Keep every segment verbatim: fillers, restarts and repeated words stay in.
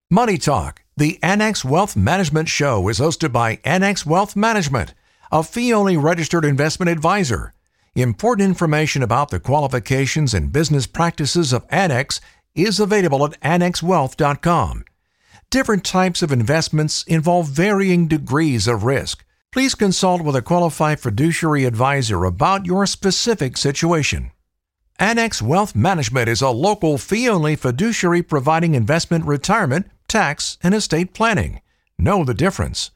Money Talk, the Annex Wealth Management Show, is hosted by Annex Wealth Management, a fee-only registered investment advisor. Important information about the qualifications and business practices of Annex is available at annex wealth dot com. Different types of investments involve varying degrees of risk. Please consult with a qualified fiduciary advisor about your specific situation. Annex Wealth Management is a local fee-only fiduciary providing investment, retirement, tax, and estate planning. Know the difference.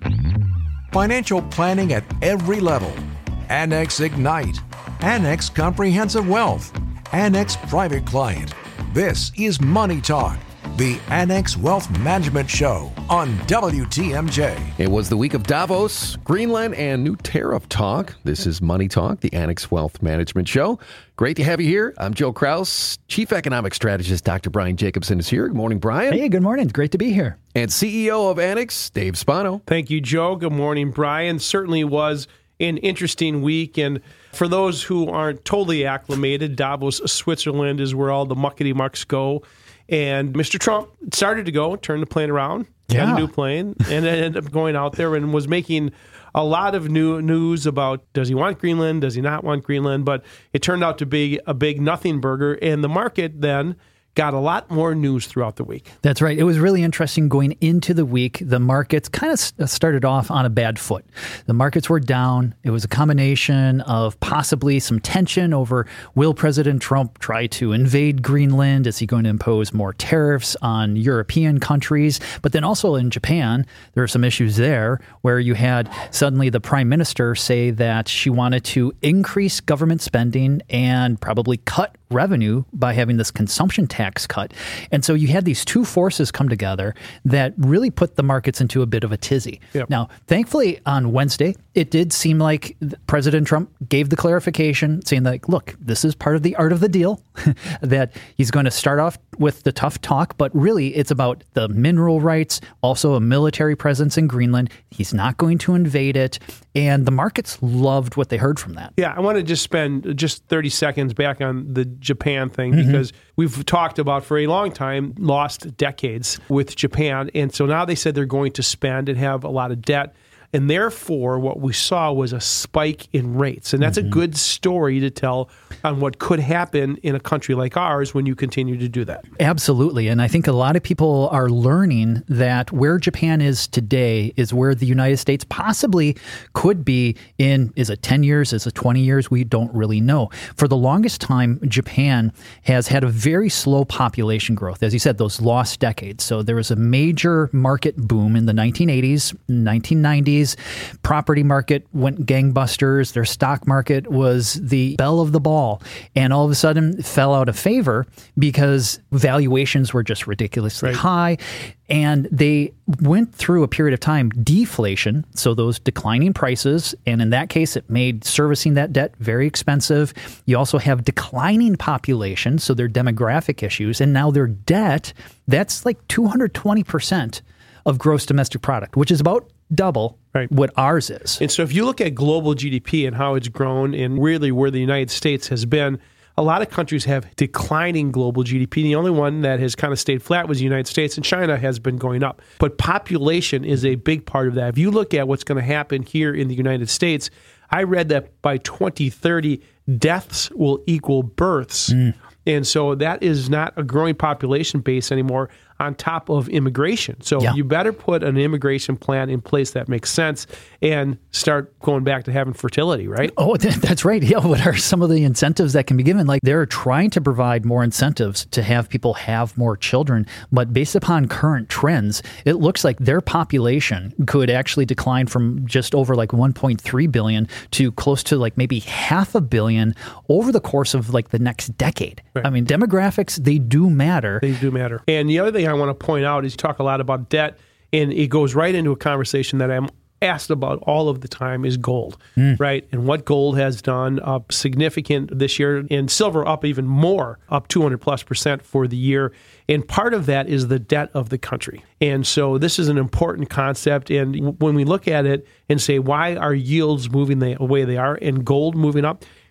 Financial planning at every level. Annex Ignite. Annex Comprehensive Wealth. Annex Private Client. This is Money Talk, the Annex Wealth Management Show on W T M J. It was the week of Davos, Greenland, and new tariff talk. This is Money Talk, the Annex Wealth Management Show. Great to have you here. I'm Joe Kraus. Chief Economic Strategist Doctor Brian Jacobson is here. Good morning, Brian. Hey, good morning. Great to be here. And C E O of Annex, Dave Spano. Thank you, Joe. Good morning, Brian. Certainly was an interesting week. And for those who aren't totally acclimated, Davos, Switzerland is where all the muckety-mucks go. And Mister Trump started to go, turned the plane around, yeah. got a new plane, and ended up going out there and was making a lot of new news about, does he want Greenland, does he not want Greenland? But it turned out to be a big nothing burger, and the market then got a lot more news throughout the week. That's right. It was really interesting going into the week. The markets kind of started off on a bad foot. The markets were down. It was a combination of possibly some tension over, will President Trump try to invade Greenland? Is he going to impose more tariffs on European countries? But then also in Japan, there are some issues there where you had suddenly the prime minister say that she wanted to increase government spending and probably cut revenue by having this consumption tax cut. And so you had these two forces come together that really put the markets into a bit of a tizzy. Yep. Now, thankfully, on Wednesday, it did seem like President Trump gave the clarification saying that, look, this is part of the art of the deal, that he's going to start off with the tough talk, but really it's about the mineral rights, also a military presence in Greenland. He's not going to invade it. And the markets loved what they heard from that. Yeah, I want to just spend just thirty seconds back on the Japan thing, mm-hmm. because we've talked about for a long time, lost decades with Japan. And so now they said they're going to spend and have a lot of debt. And therefore, what we saw was a spike in rates. And that's mm-hmm. a good story to tell on what could happen in a country like ours when you continue to do that. Absolutely. And I think a lot of people are learning that where Japan is today is where the United States possibly could be in, is it ten years, is it twenty years? We don't really know. For the longest time, Japan has had a very slow population growth. As you said, those lost decades. So there was a major market boom in the nineteen eighties, nineteen nineties. Property market went gangbusters. Their stock market was the belle of the ball, and all of a sudden fell out of favor because valuations were just ridiculously right. high. And they went through a period of time deflation, so those declining prices, and in that case, it made servicing that debt very expensive. You also have declining population, so their demographic issues, and now their debt, that's like two hundred twenty percent of gross domestic product, which is about double right. what ours is. And so if you look at global G D P and how it's grown and really where the United States has been, a lot of countries have declining global G D P. The only one that has kind of stayed flat was the United States, and China has been going up. But population is a big part of that. If you look at what's going to happen here in the United States, I read that by twenty thirty, deaths will equal births. Mm. And so that is not a growing population base anymore on top of immigration. So yeah. you better put an immigration plan in place that makes sense and start going back to having fertility, right? Oh, that's right. Yeah. What are some of the incentives that can be given? Like they're trying to provide more incentives to have people have more children. But based upon current trends, it looks like their population could actually decline from just over like one point three billion to close to like maybe half a billion over the course of like the next decade. Right. I mean, demographics, they do matter. They do matter. And the other thing I want to point out is you talk a lot about debt, and it goes right into a conversation that I'm asked about all of the time is gold, mm. right? And what gold has done up significant this year, and silver up even more, up two hundred plus percent for the year. And part of that is the debt of the country. And so this is an important concept. And when we look at it and say, why are yields moving the way they are and gold moving up?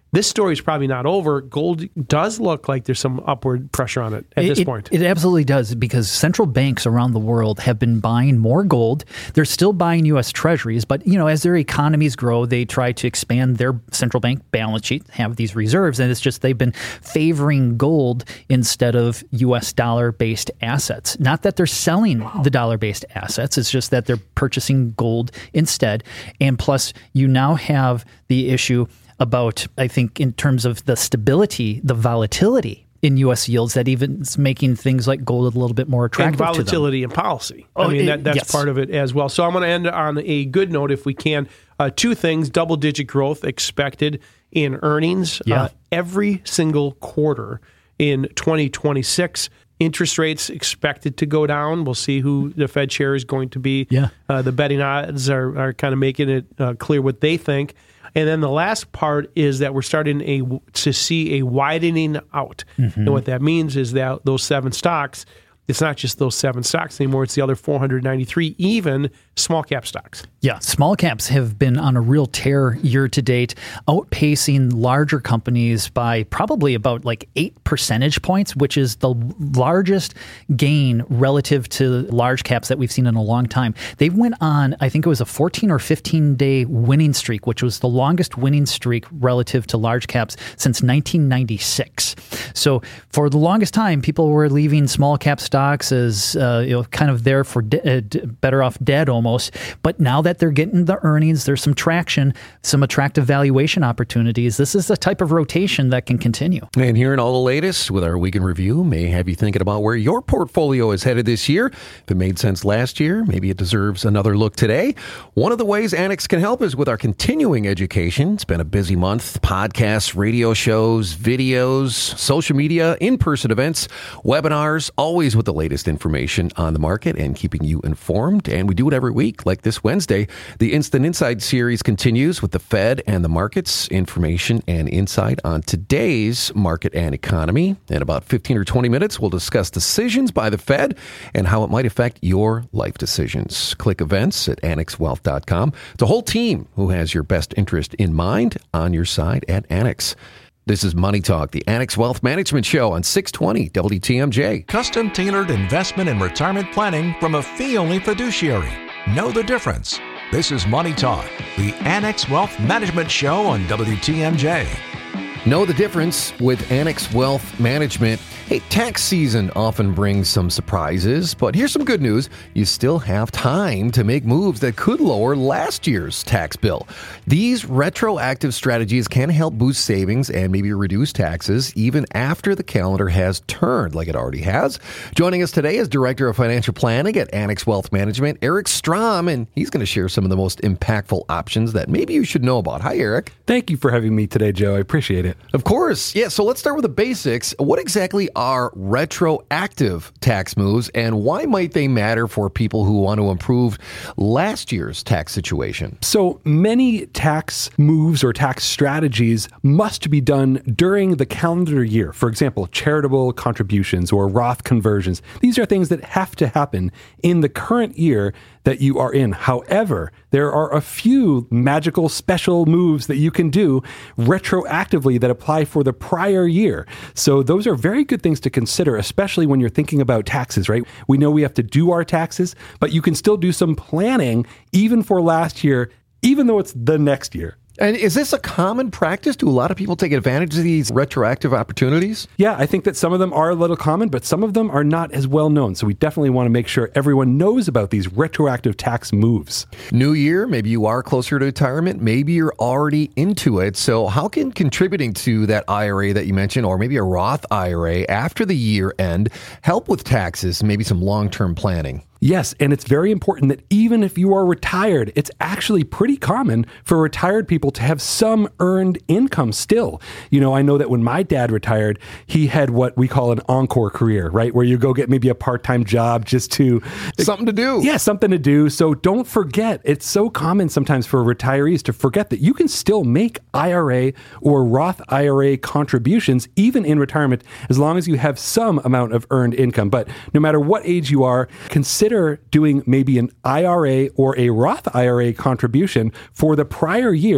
this story is probably not over. Gold does look like there's some upward pressure on it at it, this it, point. It absolutely does, because central banks around the world have been buying more gold. They're still buying U S Treasuries, but you know, as their economies grow, they try to expand their central bank balance sheet, have these reserves, and it's just they've been favoring gold instead of U S dollar-based assets. Not that they're selling the dollar-based assets, it's just that they're purchasing gold instead. And plus, you now have the issue about, I think, in terms of the stability, the volatility in U S yields, that even is making things like gold a little bit more attractive and volatility to them. and policy. Oh, I mean, it, that, that's yes. part of it as well. So I'm going to end on a good note if we can. Uh, two things, double-digit growth expected in earnings Yeah. uh, every single quarter in twenty twenty-six. Interest rates expected to go down. We'll see who the Fed chair is going to be. Yeah. Uh, the betting odds are, are kind of making it uh, clear what they think. And then the last part is that we're starting a, to see a widening out. Mm-hmm. And what that means is that those seven stocks, it's not just those seven stocks anymore. It's the other four hundred ninety-three, even small cap stocks. Yeah, small caps have been on a real tear year to date, outpacing larger companies by probably about like eight percentage points, which is the largest gain relative to large caps that we've seen in a long time. They went on, I think it was a fourteen or fifteen day winning streak, which was the longest winning streak relative to large caps since nineteen ninety-six. So for the longest time, people were leaving small cap stocks as uh, you know, kind of there for de- uh, d- better off dead almost. But now that they're getting the earnings, there's some traction, some attractive valuation opportunities. This is the type of rotation that can continue. And hearing all the latest with our week in review may have you thinking about where your portfolio is headed this year. If it made sense last year, maybe it deserves another look today. One of the ways Annex can help is with our continuing education. It's been a busy month. Podcasts, radio shows, videos, social media, in-person events, webinars, always with the latest information on the market and keeping you informed. And we do it every week. Like this Wednesday, the Instant Insight series continues with the Fed and the markets, information and insight on today's market and economy. In about fifteen or twenty minutes, we'll discuss decisions by the Fed and how it might affect your life decisions. Click events at annex wealth dot com. It's a whole team who has your best interest in mind on your side at Annex. This is Money Talk, the Annex Wealth Management Show on six twenty W T M J. Custom-tailored investment and retirement planning from a fee-only fiduciary. Know the difference. This is Money Talk, the Annex Wealth Management Show on W T M J. Know the difference with Annex Wealth Management. Hey, tax season often brings some surprises, but here's some good news. You still have time to make moves that could lower last year's tax bill. These retroactive strategies can help boost savings and maybe reduce taxes even after the calendar has turned like it already has. Joining us today is Director of Financial Planning at Annex Wealth Management, Eric Strom, and he's going to share some of the most impactful options that maybe you should know about. Hi, Eric. Thank you for having me today, Joe. I appreciate it. Of course. Yeah, so let's start with the basics. What exactly are retroactive tax moves, and why might they matter for people who want to improve last year's tax situation? So many tax moves or tax strategies must be done during the calendar year. For example, charitable contributions or Roth conversions. These are things that have to happen in the current year that you are in. However, there are a few magical special moves that you can do retroactively that apply for the prior year. So those are very good things to consider, especially when you're thinking about taxes, right? We know we have to do our taxes, but you can still do some planning even for last year, even though it's the next year. And is this a common practice? Do a lot of people take advantage of these retroactive opportunities? Yeah, I think that some of them are a little common, but some of them are not as well known. So we definitely want to make sure everyone knows about these retroactive tax moves. New year, maybe you are closer to retirement. Maybe you're already into it. So how can contributing to that I R A that you mentioned, or maybe a Roth I R A after the year end, help with taxes, maybe some long-term planning? Yes, and it's very important that even if you are retired, it's actually pretty common for retired people to have some earned income still. You know, I know that when my dad retired, he had what we call an encore career, right? Where you go get maybe a part-time job just to... Something to do. Yeah, something to do. So don't forget, it's so common sometimes for retirees to forget that you can still make I R A or Roth I R A contributions even in retirement as long as you have some amount of earned income. But no matter what age you are, consider doing maybe an I R A or a Roth I R A contribution for the prior year,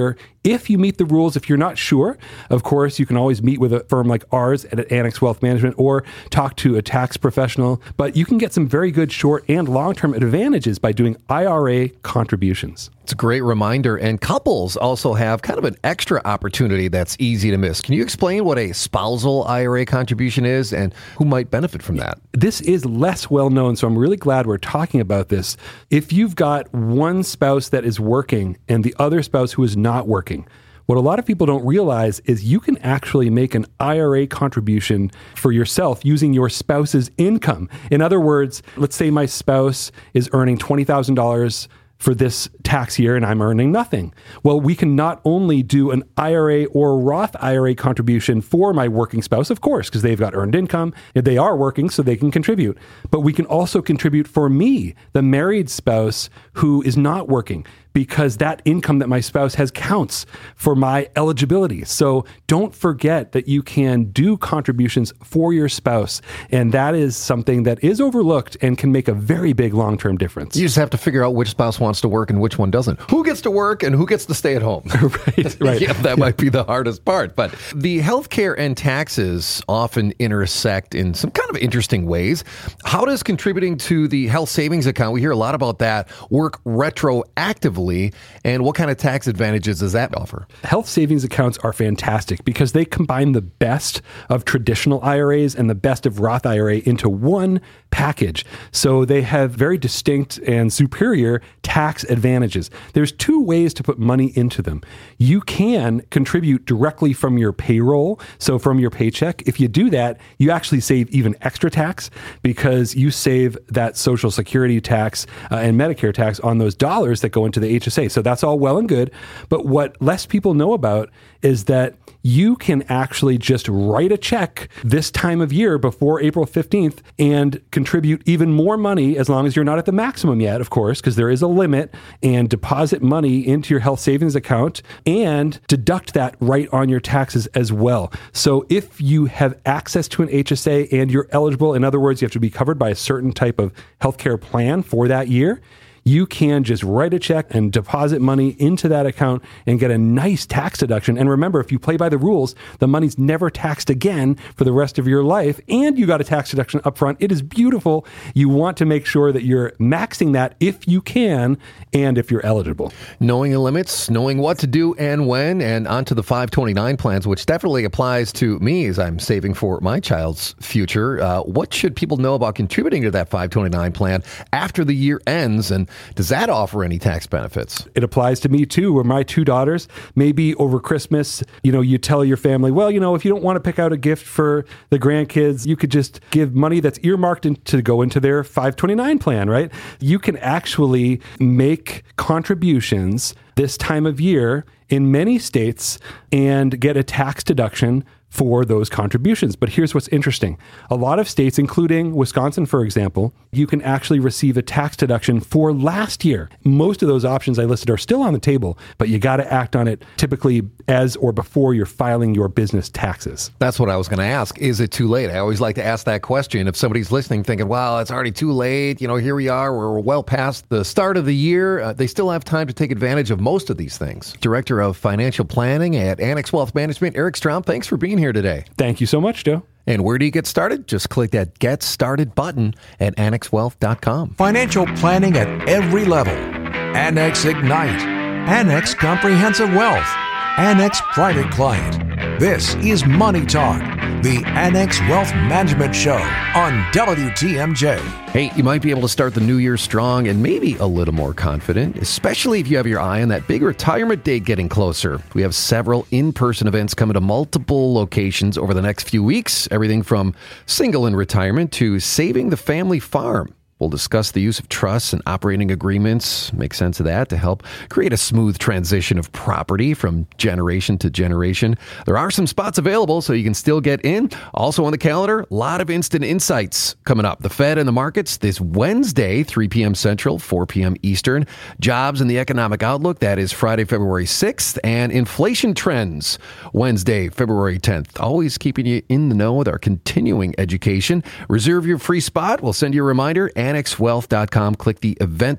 If you meet the rules, if you're not sure, of course, you can always meet with a firm like ours at Annex Wealth Management or talk to a tax professional. But you can get some very good short and long-term advantages by doing I R A contributions. It's a great reminder. And couples also have kind of an extra opportunity that's easy to miss. Can you explain what a spousal I R A contribution is and who might benefit from that? This is less well known, so I'm really glad we're talking about this. If you've got one spouse that is working and the other spouse who is not working, what a lot of people don't realize is you can actually make an I R A contribution for yourself using your spouse's income. In other words, let's say my spouse is earning twenty thousand dollars for this tax year and I'm earning nothing. Well, we can not only do an I R A or Roth I R A contribution for my working spouse, of course, because they've got earned income. If they are working, so they can contribute. But we can also contribute for me, the married spouse who is not working, because that income that my spouse has counts for my eligibility. So don't forget that you can do contributions for your spouse. And that is something that is overlooked and can make a very big long-term difference. You just have to figure out which spouse wants to work and which one doesn't. Who gets to work and who gets to stay at home? right, right. Yeah, that yeah. might be the hardest part. But the healthcare and taxes often intersect in some kind of interesting ways. How does contributing to the health savings account, we hear a lot about that, work retroactively? And what kind of tax advantages does that offer? Health savings accounts are fantastic because they combine the best of traditional I R As and the best of Roth I R A into one package. So they have very distinct and superior tax advantages. There's two ways to put money into them. You can contribute directly from your payroll, so from your paycheck. If you do that, you actually save even extra tax because you save that Social Security tax uh, and Medicare tax on those dollars that go into the H S A. So that's all well and good. But what less people know about is that you can actually just write a check this time of year before April fifteenth and contribute even more money, as long as you're not at the maximum yet, of course, because there is a limit, and deposit money into your health savings account and deduct that right on your taxes as well. So if you have access to an H S A and you're eligible, in other words, you have to be covered by a certain type of healthcare plan for that year, you can just write a check and deposit money into that account and get a nice tax deduction. And remember, if you play by the rules, the money's never taxed again for the rest of your life, and you got a tax deduction up front. It is beautiful. You want to make sure that you're maxing that if you can and if you're eligible. Knowing the limits, knowing what to do and when, and onto the five twenty-nine plans, which definitely applies to me as I'm saving for my child's future. Uh, what should people know about contributing to that five twenty-nine plan after the year ends, and does that offer any tax benefits? It applies to me too, where my two daughters, maybe over Christmas, you know, you tell your family, well, you know, if you don't want to pick out a gift for the grandkids, you could just give money that's earmarked in, to go into their five twenty-nine plan, right? You can actually make contributions this time of year in many states and get a tax deduction for those contributions. But here's what's interesting. A lot of states, including Wisconsin, for example, you can actually receive a tax deduction for last year. Most of those options I listed are still on the table, but you got to act on it typically as or before you're filing your business taxes. That's what I was going to ask. Is it too late? I always like to ask that question. If somebody's listening thinking, well, it's already too late, you know, here we are, we're well past the start of the year, uh, they still have time to take advantage of most of these things. Director of Financial Planning at Annex Wealth Management, Eric Strom, thanks for being here today. Thank you so much, Joe. And where do you get started? Just click that Get Started button at annex wealth dot com. Financial planning at every level. Annex Ignite. Annex Comprehensive Wealth. Annex Private Client. This is Money Talk, the Annex Wealth Management Show on W T M J. Hey, you might be able to start the new year strong and maybe a little more confident, especially if you have your eye on that big retirement date getting closer. We have several in-person events coming to multiple locations over the next few weeks, everything from single in retirement to saving the family farm. We'll discuss the use of trusts and operating agreements, make sense of that to help create a smooth transition of property from generation to generation. There are some spots available, so you can still get in. Also on the calendar, a lot of instant insights coming up. The Fed and the markets this Wednesday, three p.m. Central, four p.m. Eastern. Jobs and the economic outlook, that is Friday, February sixth. And inflation trends, Wednesday, February tenth. Always keeping you in the know with our continuing education. Reserve your free spot. We'll send you a reminder. annex wealth dot com. Click the events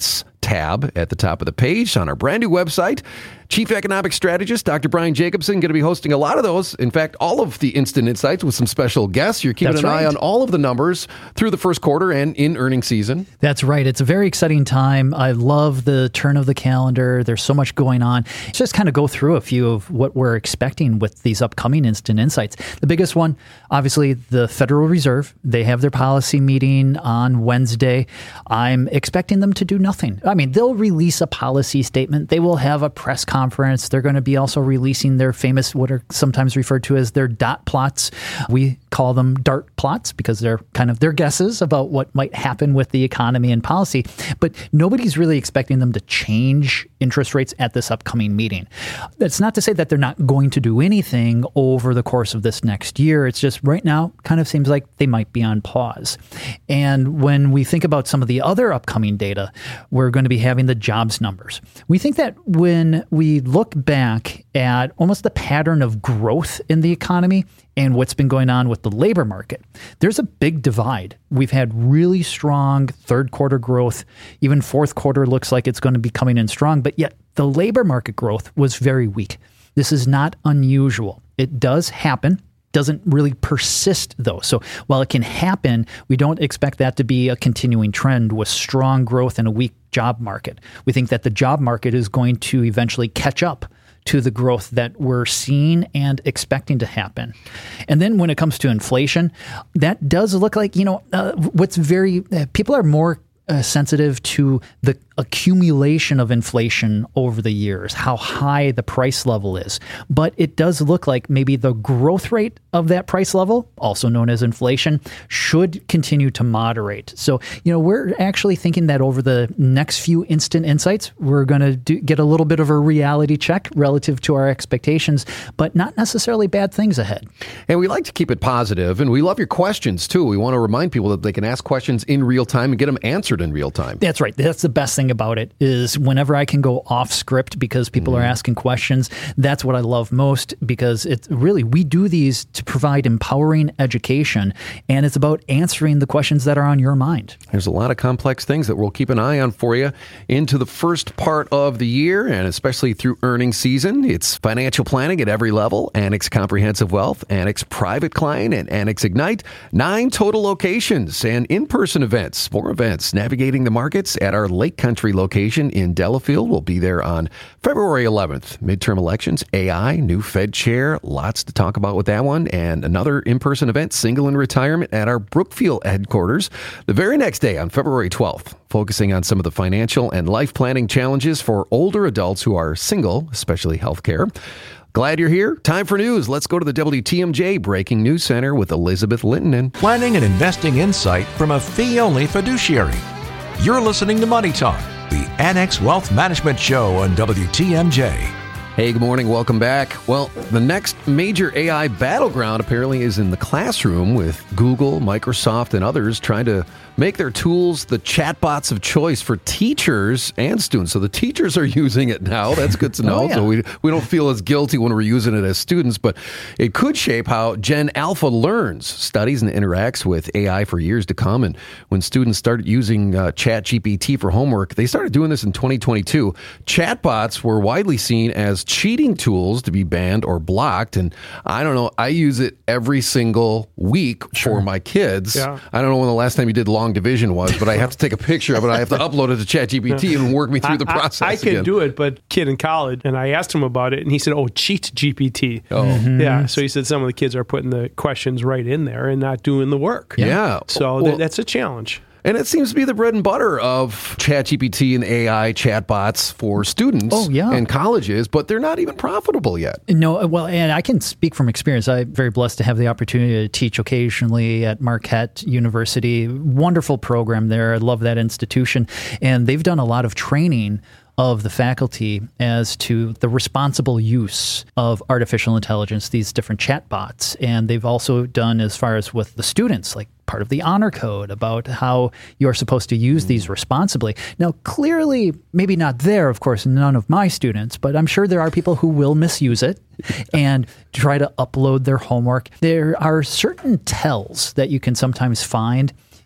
tab at the top of the page on our brand new website. Chief Economic Strategist Doctor Brian Jacobson going to be hosting a lot of those. In fact, all of the Instant Insights with some special guests. You're keeping That's an right. eye on all of the numbers through the first quarter and in earnings season. That's right. It's a very exciting time. I love the turn of the calendar. There's so much going on. Let's just kind of go through a few of what we're expecting with these upcoming Instant Insights. The biggest one, obviously, the Federal Reserve. They have their policy meeting on Wednesday. I'm expecting them to do nothing. I mean, they'll release a policy statement. They will have a press conference. They're going to be also releasing their famous, what are sometimes referred to as their dot plots. We call them dart plots because they're kind of their guesses about what might happen with the economy and policy. But nobody's really expecting them to change interest rates at this upcoming meeting. That's not to say that they're not going to do anything over the course of this next year. It's just right now kind of seems like they might be on pause. And when we think about some of the other upcoming data, we're going to be having the jobs numbers. We think that when we look back at almost the pattern of growth in the economy and what's been going on with the labor market, there's a big divide. We've had really strong third quarter growth. Even fourth quarter looks like it's going to be coming in strong, but yet the labor market growth was very weak. This is not unusual. It does happen. Doesn't really persist, though. So while it can happen, we don't expect that to be a continuing trend with strong growth and a weak job market. We think that the job market is going to eventually catch up to the growth that we're seeing and expecting to happen. And then when it comes to inflation, that does look like, you know, uh, what's very, uh, people are more uh, sensitive to the accumulation of inflation over the years, how high the price level is. But it does look like maybe the growth rate of that price level, also known as inflation, should continue to moderate. So, you know, we're actually thinking that over the next few Instant Insights, we're going to do, get a little bit of a reality check relative to our expectations, but not necessarily bad things ahead. And we like to keep it positive, and we love your questions, too. We want to remind people that they can ask questions in real time and get them answered in real time. That's right. That's the best thing about it is whenever I can go off script because people mm-hmm. are asking questions, that's what I love most because it's really, we do these to provide empowering education and it's about answering the questions that are on your mind. There's a lot of complex things that we'll keep an eye on for you into the first part of the year and especially through earnings season. It's financial planning at every level, Annex Comprehensive Wealth, Annex Private Client, and Annex Ignite. Nine total locations and in-person events. More events navigating the markets at our Lake Country location in Delafield. We'll be there on February eleventh. Midterm elections, A I, new Fed chair, lots to talk about with that one, and another in-person event, Single in Retirement, at our Brookfield headquarters. The very next day on February twelfth, focusing on some of the financial and life planning challenges for older adults who are single, especially healthcare. Glad you're here. Time for news. Let's go to the W T M J Breaking News Center with Elizabeth Linton. Planning and investing insight from a fee-only fiduciary. You're listening to Money Talk, the Annex Wealth Management Show on W T M J. Hey, good morning. Welcome back. Well, the next major A I battleground apparently is in the classroom with Google, Microsoft, and others trying to make their tools the chatbots of choice for teachers and students. So the teachers are using it now. That's good to know. Oh, yeah. So we we don't feel as guilty when we're using it as students, but it could shape how Gen Alpha learns, studies, and interacts with A I for years to come. And when students started using uh, ChatGPT for homework, they started doing this in twenty twenty-two. Chatbots were widely seen as cheating tools to be banned or blocked. And I don't know, I use it every single week sure. for my kids. Yeah. I don't know when the last time you did long division was, but I have to take a picture of it. I have to upload it to ChatGPT and work me through the process. I, I, I can again. do it, but kid in college, and I asked him about it, and he said, "Oh, cheat G P T." Oh, mm-hmm. yeah. So he said some of the kids are putting the questions right in there and not doing the work. Yeah. So well, th- that's a challenge. And it seems to be the bread and butter of ChatGPT and A I chatbots for students oh, yeah. and colleges, but they're not even profitable yet. No, well, and I can speak from experience. I'm very blessed to have the opportunity to teach occasionally at Marquette University. Wonderful program there. I love that institution. And they've done a lot of training of the faculty as to the responsible use of artificial intelligence, these different chatbots. And they've also done as far as with the students, like part of the honor code about how you're supposed to use these responsibly. Now, clearly, maybe not there, of course, none of my students, but I'm sure there are people who will misuse it and try to upload their homework. There are certain tells that you can sometimes find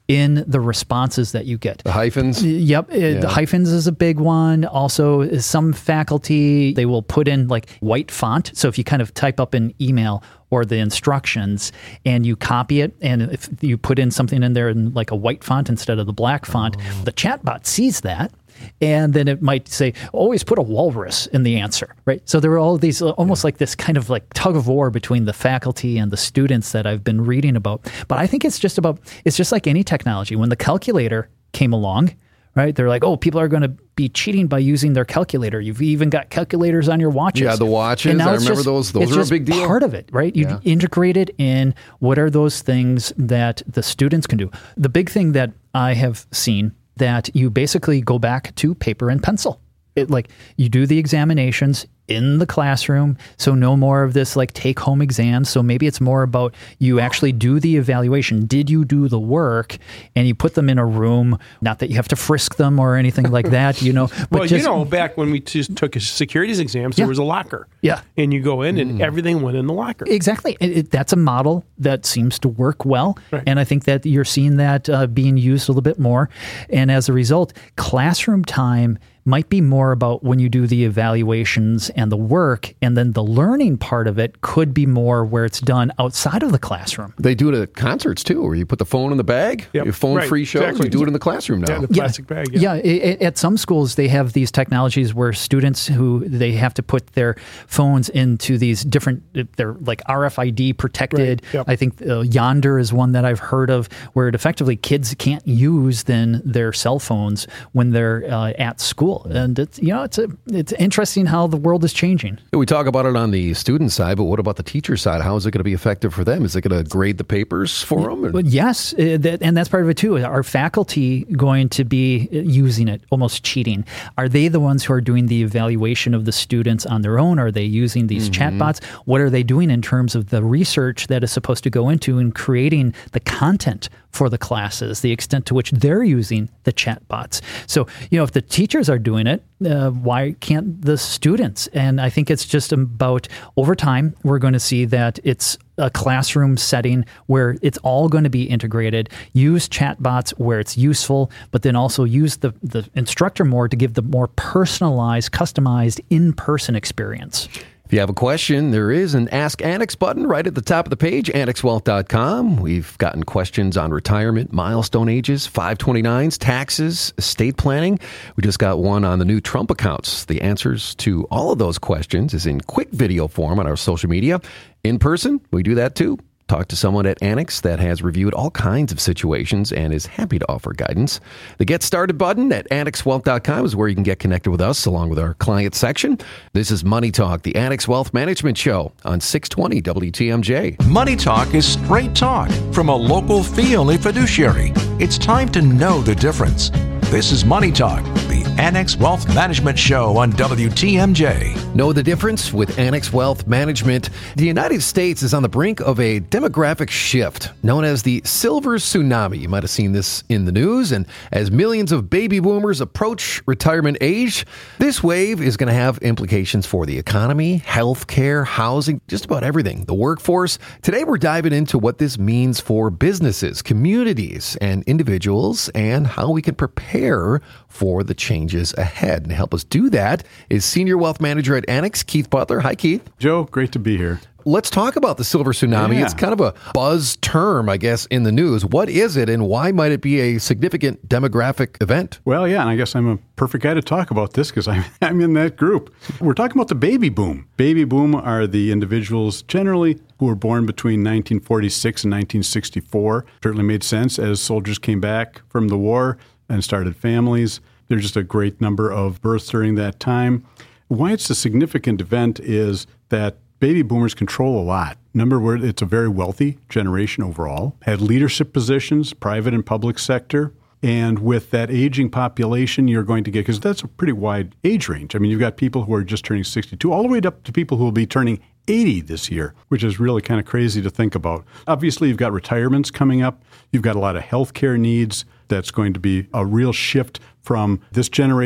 in the responses that you get. The hyphens? Yep. Yeah. The hyphens is a big one. Also, some faculty, they will put in like white font. So if you kind of type up an email or the instructions and you copy it, and if you put in something in there in like a white font instead of the black font, oh. the chatbot sees that. And then it might say, always put a walrus in the answer, right? So there are all these, almost like this kind of like tug of war between the faculty and the students that I've been reading about. But I think it's just about, it's just like any technology. When the calculator came along, right? They're like, oh, people are going to be cheating by using their calculator. You've even got calculators on your watches. Yeah, the watches. I remember just, those. Those are a big deal. Part of it, right? You yeah. integrate it in what are those things that the students can do. The big thing that I have seen that you basically go back to paper and pencil. It, like you do the examinations in the classroom, so no more of this like take-home exams. So maybe it's more about you actually do the evaluation. Did you do the work? And you put them in a room. Not that you have to frisk them or anything like that, you know. But well, just, you know, back when we just took securities exams, there yeah. was a locker. Yeah. And you go in and mm. everything went in the locker. Exactly. It, it, that's a model that seems to work well. Right. And I think that you're seeing that uh, being used a little bit more. And as a result, classroom time might be more about when you do the evaluations and the work, and then the learning part of it could be more where it's done outside of the classroom. They do it at concerts too, where you put the phone in the bag, yep. your phone-free right. shows, exactly. you do it in the classroom now. Yeah, the plastic yeah. bag. Yeah, yeah it, at some schools, they have these technologies where students who, they have to put their phones into these different, they're like R F I D protected. Right. Yep. I think uh, Yonder is one that I've heard of, where it effectively kids can't use then their cell phones when they're uh, at school. And it's, you know, it's a, it's interesting how the world is changing. We talk about it on the student side, but what about the teacher side? How is it going to be effective for them? Is it going to grade the papers for them? Or? Well, yes, uh, that, and that's part of it too. Are faculty going to be using it, almost cheating? Are they the ones who are doing the evaluation of the students on their own? Are they using these mm-hmm. chatbots? What are they doing in terms of the research that is supposed to go into and creating the content for the classes, the extent to which they're using the chatbots? So, you know, if the teachers are doing it, uh, why can't the students? And I think it's just about, over time, we're going to see that it's a classroom setting where it's all going to be integrated. Use chatbots where it's useful, but then also use the, the instructor more to give the more personalized, customized, in-person experience. If you have a question, there is an Ask Annex button right at the top of the page, annex wealth dot com. We've gotten questions on retirement, milestone ages, five twenty-nines, taxes, estate planning. We just got one on the new Trump accounts. The answers to all of those questions is in quick video form on our social media. In person, we do that too. Talk to someone at Annex that has reviewed all kinds of situations and is happy to offer guidance. The Get Started button at annex wealth dot com is where you can get connected with us along with our client section. This is Money Talk, the Annex Wealth Management Show on six twenty W T M J. Money Talk is straight talk from a local fee-only fiduciary. It's time to know the difference. This is Money Talk, the Annex Wealth Management Show on W T M J. Know the difference with Annex Wealth Management? The United States is on the brink of a demographic shift known as the Silver Tsunami. You might have seen this in the news. And as millions of baby boomers approach retirement age, this wave is going to have implications for the economy, healthcare, housing, just about everything. The workforce. Today, we're diving into what this means for businesses, communities, and individuals, and how we can prepare for the changes ahead. And to help us do that is Senior Wealth Manager at Annex, Keith Butler. Hi, Keith. Joe, great to be here. Let's talk about the Silver Tsunami. Yeah. It's kind of a buzz term, I guess, in the news. What is it, and why might it be a significant demographic event? Well, yeah, and I guess I'm a perfect guy to talk about this because I'm, I'm in that group. We're talking about the baby boom. Baby boom are the individuals generally who were born between nineteen forty-six and nineteen sixty-four. Certainly made sense as soldiers came back from the war and started families. There's just a great number of births during that time. Why it's a significant event is that baby boomers control a lot. Number one, it's a very wealthy generation overall, had leadership positions, private and public sector. And with that aging population, you're going to get, because that's a pretty wide age range. I mean, you've got people who are just turning sixty-two, all the way up to people who will be turning eighty this year, which is really kind of crazy to think about. Obviously, you've got retirements coming up. You've got a lot of healthcare needs. That's going to be a real shift from this generation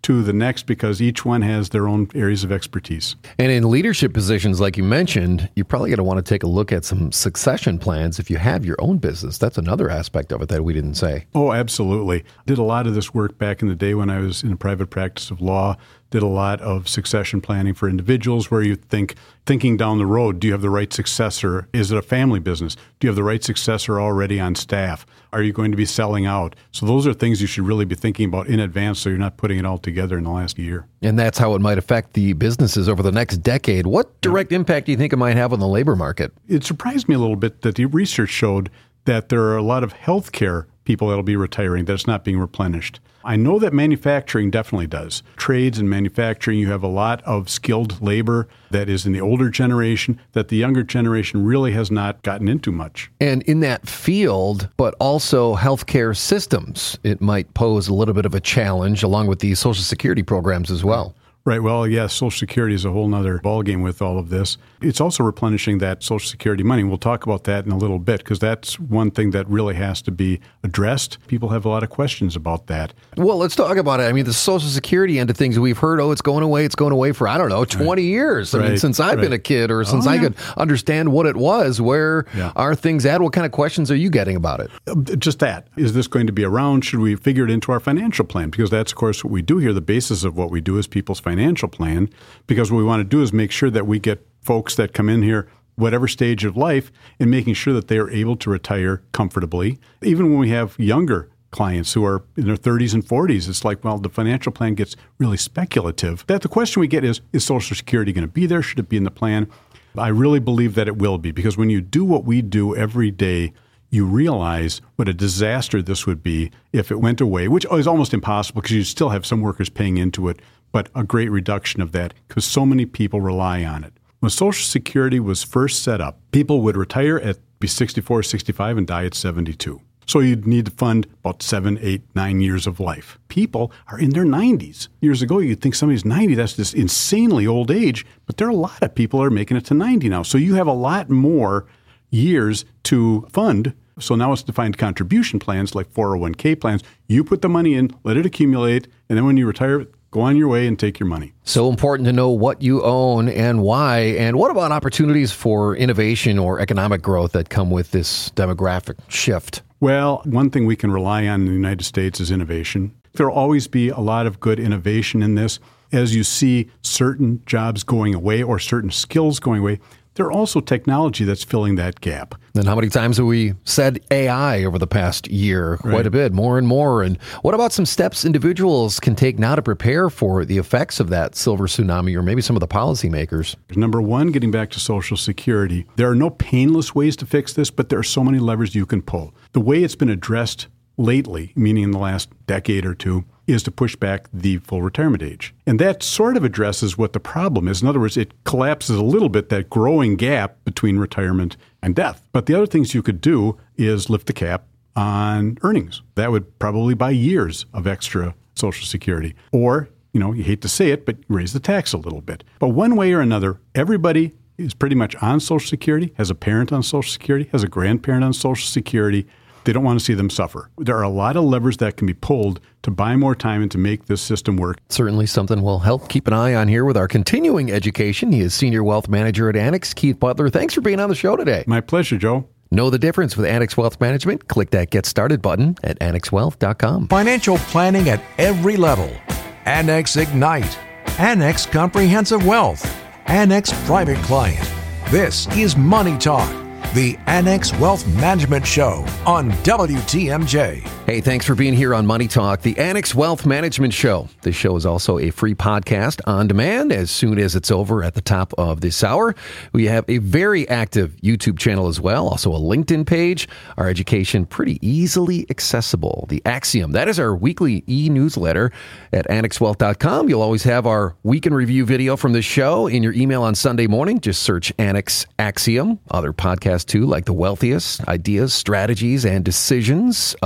to the next because each one has their own areas of expertise. And in leadership positions, like you mentioned, you're probably going to want to take a look at some succession plans if you have your own business. That's another aspect of it that we didn't say. Oh, absolutely. Did a lot of this work back in the day when I was in a private practice of law. Did a lot of succession planning for individuals where you think, thinking down the road, do you have the right successor? Is it a family business? Do you have the right successor already on staff? Are you going to be selling out? So those are things you should really be thinking about in advance so you're not putting it all together in the last year. And that's how it might affect the businesses over the next decade. What direct impact do you think it might have on the labor market? It surprised me a little bit that the research showed that there are a lot of healthcare people that'll be retiring, that's not being replenished. I know that manufacturing definitely does. Trades and manufacturing, you have a lot of skilled labor that is in the older generation that the younger generation really has not gotten into much. And in that field, but also healthcare systems, it might pose a little bit of a challenge along with the Social Security programs as well. Right. Well, yes, Social Security is a whole nother ballgame with all of this. It's also replenishing that Social Security money. We'll talk about that in a little bit because that's one thing that really has to be addressed. People have a lot of questions about that. Well, let's talk about it. I mean, the Social Security end of things, we've heard, oh, it's going away. It's going away for, I don't know, twenty right. years. I right. mean, since I've right. been a kid or since oh, I yeah. could understand what it was, where yeah. are things at? What kind of questions are you getting about it? Just that. Is this going to be around? Should we figure it into our financial plan? Because that's, of course, what we do here. The basis of what we do is people's financial plan, because what we want to do is make sure that we get folks that come in here, whatever stage of life, and making sure that they are able to retire comfortably. Even when we have younger clients who are in their thirties and forties, it's like, well, the financial plan gets really speculative. That the question we get is, is Social Security going to be there? Should it be in the plan? I really believe that it will be, because when you do what we do every day, you realize what a disaster this would be if it went away, which is almost impossible because you still have some workers paying into it, but a great reduction of that because so many people rely on it. When Social Security was first set up, people would retire at be sixty-four, sixty-five and die at seventy-two. So you'd need to fund about seven, eight, nine years of life. People are in their nineties. Years ago, you'd think somebody's ninety, that's this insanely old age, but there are a lot of people that are making it to ninety now. So you have a lot more years to fund. So now it's defined contribution plans like four oh one k plans. You put the money in, let it accumulate, and then when you retire, go on your way and take your money. So important to know what you own and why. And what about opportunities for innovation or economic growth that come with this demographic shift? Well, one thing we can rely on in the United States is innovation. There will always be a lot of good innovation in this. As you see certain jobs going away or certain skills going away, there are also technology that's filling that gap. And how many times have we said A I over the past year? Quite right. a bit, more and more. And what about some steps individuals can take now to prepare for the effects of that silver tsunami, or maybe some of the policymakers? Number one, getting back to Social Security. There are no painless ways to fix this, but there are so many levers you can pull. The way it's been addressed lately, meaning in the last decade or two, is to push back the full retirement age. And that sort of addresses what the problem is. In other words, it collapses a little bit that growing gap between retirement and death. But the other things you could do is lift the cap on earnings. That would probably buy years of extra Social Security. Or, you know, you hate to say it, but raise the tax a little bit. But one way or another, everybody is pretty much on Social Security, has a parent on Social Security, has a grandparent on Social Security. They don't want to see them suffer. There are a lot of levers that can be pulled to buy more time and to make this system work. Certainly something we'll help keep an eye on here with our continuing education. He is Senior Wealth Manager at Annex, Keith Butler. Thanks for being on the show today. My pleasure, Joe. Know the difference with Annex Wealth Management? Click that Get Started button at annex wealth dot com. Financial planning at every level. Annex Ignite. Annex Comprehensive Wealth. Annex Private Client. This is Money Talk, the Annex Wealth Management Show on W T M J. Hey, thanks for being here on Money Talk, the Annex Wealth Management Show. This show is also a free podcast on demand as soon as it's over at the top of this hour. We have a very active YouTube channel as well, also a LinkedIn page. Our education pretty easily accessible. The Axiom, that is our weekly e-newsletter at annex wealth dot com. You'll always have our week in review video from the show in your email on Sunday morning. Just search Annex Axiom. Other podcasts too, like The Wealthiest, Ideas, Strategies, and Decisions of the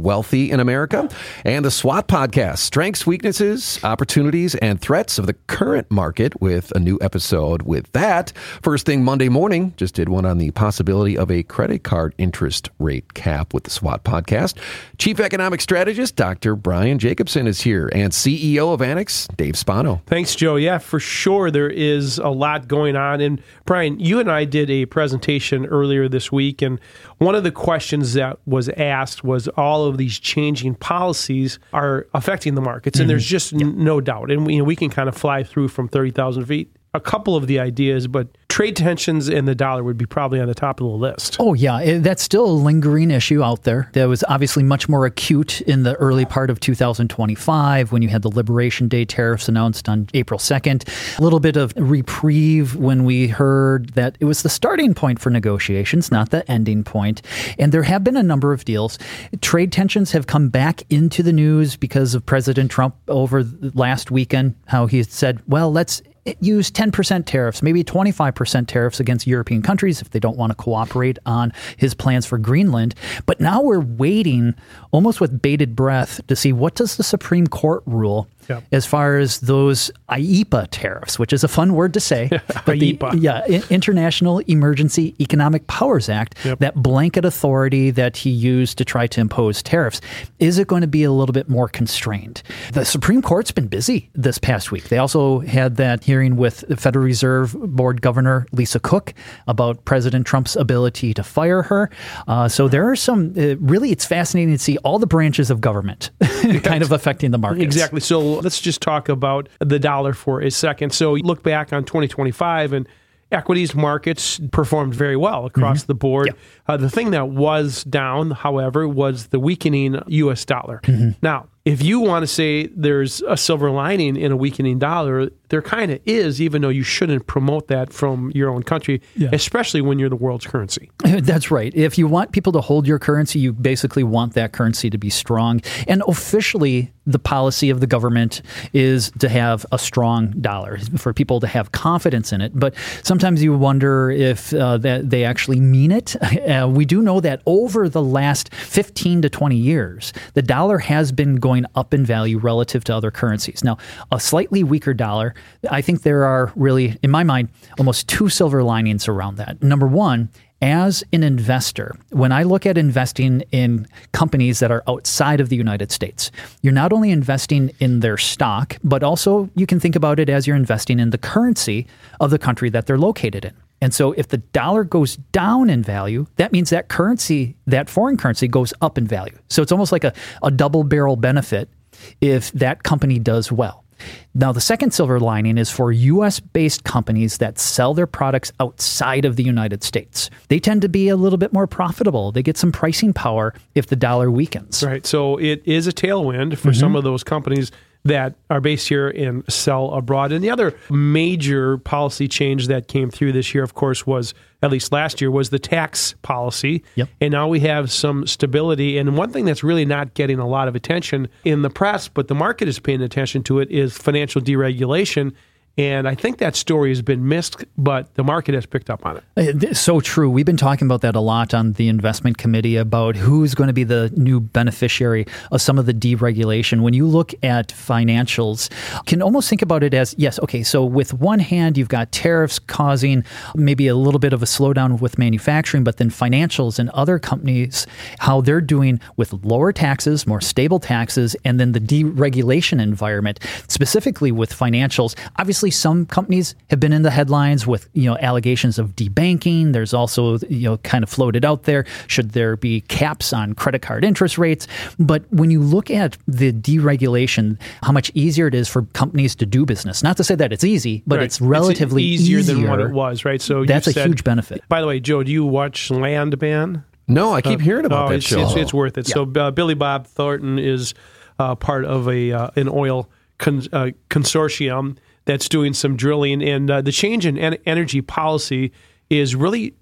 wealthy in America, and the SWOT podcast, Strengths, Weaknesses, Opportunities, and Threats of the Current Market, with a new episode with that. First thing Monday morning, just did one on the possibility of a credit card interest rate cap with the SWOT podcast. Chief Economic Strategist, Doctor Brian Jacobson is here, and C E O of Annex, Dave Spano. Thanks, Joe. Yeah, for sure there is a lot going on. And Brian, you and I did a presentation earlier this week, and one of the questions that was asked was all of these changing policies are affecting the markets, and mm-hmm. there's just yeah. n- no doubt. And we, you know, we can kind of fly through from thirty thousand feet a couple of the ideas, but trade tensions and the dollar would be probably on the top of the list. Oh, yeah. That's still a lingering issue out there. That was obviously much more acute in the early part of two thousand twenty-five when you had the Liberation Day tariffs announced on April second. A little bit of reprieve when we heard that it was the starting point for negotiations, not the ending point. And there have been a number of deals. Trade tensions have come back into the news because of President Trump over the last weekend, how he said, well, let's use ten percent tariffs, maybe twenty-five percent tariffs against European countries if they don't want to cooperate on his plans for Greenland. But now we're waiting almost with bated breath to see what does the Supreme Court rule yep. as far as those I E P A tariffs, which is a fun word to say. But the, yeah, International Emergency Economic Powers Act, yep. that blanket authority that he used to try to impose tariffs. Is it going to be a little bit more constrained? The Supreme Court's been busy this past week. They also had that hearing with the Federal Reserve Board Governor Lisa Cook about President Trump's ability to fire her. Uh, so there are some, uh, really, it's fascinating to see all the branches of government kind of affecting the markets. Exactly. So let's just talk about the dollar for a second. So you look back on twenty twenty-five and equities markets performed very well across mm-hmm. the board. Yeah. Uh, the thing that was down, however, was the weakening U S dollar. Mm-hmm. Now, if you want to say there's a silver lining in a weakening dollar, there kind of is, even though you shouldn't promote that from your own country, yeah. especially when you're the world's currency. That's right. If you want people to hold your currency, you basically want that currency to be strong. And officially, the policy of the government is to have a strong dollar, for people to have confidence in it. But sometimes you wonder if uh, that they actually mean it. Uh, we do know that over the last fifteen to twenty years, the dollar has been going up in value relative to other currencies. Now, a slightly weaker dollar, I think there are really, in my mind, almost two silver linings around that. Number one, as an investor, when I look at investing in companies that are outside of the United States, you're not only investing in their stock, but also you can think about it as you're investing in the currency of the country that they're located in. And so if the dollar goes down in value, that means that currency, that foreign currency goes up in value. So it's almost like a, a double barrel benefit if that company does well. Now, the second silver lining is for U S-based companies that sell their products outside of the United States. They tend to be a little bit more profitable. They get some pricing power if the dollar weakens. Right. So it is a tailwind for mm-hmm. some of those companies that are based here and sell abroad. And the other major policy change that came through this year, of course, was, at least last year, was the tax policy. Yep. And now we have some stability. And one thing that's really not getting a lot of attention in the press, but the market is paying attention to it, is financial deregulation. And I think that story has been missed, but the market has picked up on it. So true. We've been talking about that a lot on the investment committee about who's going to be the new beneficiary of some of the deregulation. When you look at financials, you can almost think about it as, yes, okay, so with one hand, you've got tariffs causing maybe a little bit of a slowdown with manufacturing, but then financials and other companies, how they're doing with lower taxes, more stable taxes, and then the deregulation environment, specifically with financials. Obviously, some companies have been in the headlines with, you know, allegations of debanking. There's also, you know, kind of floated out there, should there be caps on credit card interest rates? But when you look at the deregulation, how much easier it is for companies to do business. Not to say that it's easy, but right. it's relatively it's easier, easier than what it was, right? So that's a said, huge benefit. By the way, Joe, do you watch Landman? No, I keep uh, hearing about oh, that it's, show. It's, it's worth it. Yeah. So uh, Billy Bob Thornton is uh, part of a uh, an oil con- uh, consortium that's doing some drilling, and uh, the change in en- energy policy is really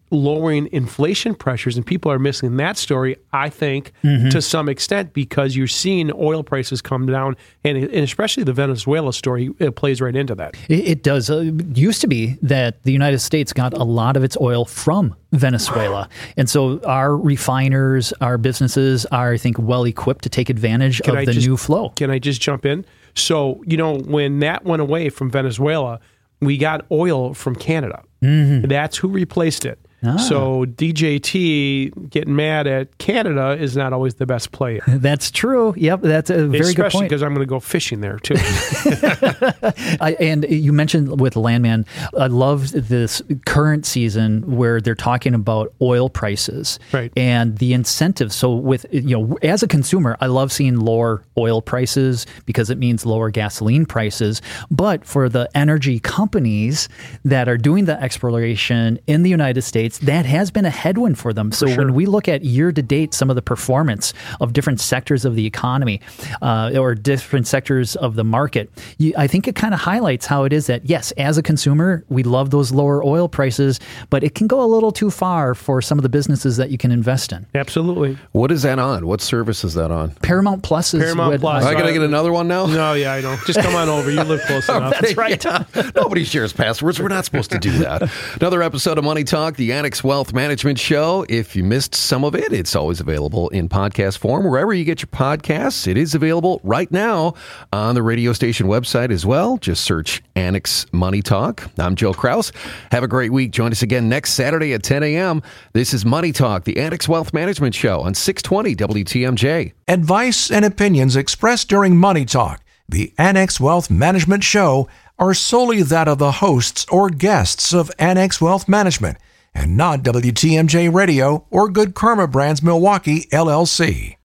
lowering inflation pressures, and people are missing that story, I think, mm-hmm. to some extent, because you're seeing oil prices come down, and, and especially the Venezuela story, it plays right into that. It, it does. Uh, it used to be that the United States got a lot of its oil from Venezuela. And so our refiners, our businesses are, I think, well equipped to take advantage can of I the just, new flow. Can I just jump in? So, you know, when that went away from Venezuela, we got oil from Canada. Mm-hmm. That's who replaced it. Ah. So D J T getting mad at Canada is not always the best play. That's true. Yep, that's a very Especially good point. Especially because I'm going to go fishing there, too. I, and you mentioned with Landman, I love this current season where they're talking about oil prices right. and the incentives. So with, you know, as a consumer, I love seeing lower oil prices because it means lower gasoline prices. But for the energy companies that are doing the exploration in the United States, that has been a headwind for them. So for sure. when we look at year to date, some of the performance of different sectors of the economy uh, or different sectors of the market, you, I think it kind of highlights how it is that, yes, as a consumer, we love those lower oil prices, but it can go a little too far for some of the businesses that you can invest in. Absolutely. What is that on? What service is that on? Paramount Plus is Paramount with, Plus. Am I going to get another one now? No, yeah, I know. Just come on over. You live close enough. That's right. Yeah. Nobody shares passwords. We're not supposed to do that. Another episode of Money Talk, the Annex Wealth Management Show. If you missed some of it, it's always available in podcast form wherever you get your podcasts. It is available right now on the radio station website as well. Just search Annex Money Talk. I'm Joe Kraus. Have a great week. Join us again next Saturday at ten a.m. This is Money Talk, the Annex Wealth Management Show on six twenty W T M J. Advice and opinions expressed during Money Talk, the Annex Wealth Management Show, are solely that of the hosts or guests of Annex Wealth Management and not W T M J Radio or Good Karma Brands Milwaukee, L L C.